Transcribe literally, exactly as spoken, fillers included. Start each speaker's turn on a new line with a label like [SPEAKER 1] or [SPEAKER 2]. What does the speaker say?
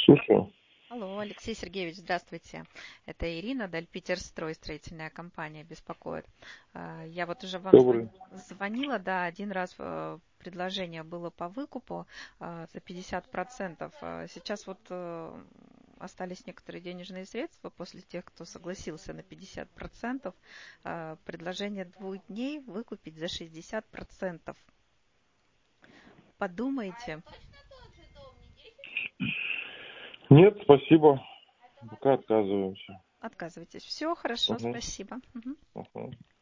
[SPEAKER 1] Слушаю.
[SPEAKER 2] Алло, Алексей Сергеевич, здравствуйте. Это Ирина, Дальпетерстрой, строительная компания беспокоит. Э, Я вот уже вам звон-
[SPEAKER 1] Добрый.
[SPEAKER 2] звонила, да, один раз э, предложение было по выкупу э, за пятьдесят процентов. Э, Сейчас вот э, остались некоторые денежные средства после тех, кто согласился на пятьдесят процентов. Э, Предложение двух дней выкупить за шестьдесят процентов. Подумайте.
[SPEAKER 1] Нет, спасибо. Пока отказываемся.
[SPEAKER 2] Отказывайтесь. Все хорошо,
[SPEAKER 1] Угу.
[SPEAKER 2] спасибо. Мгм.
[SPEAKER 1] Угу.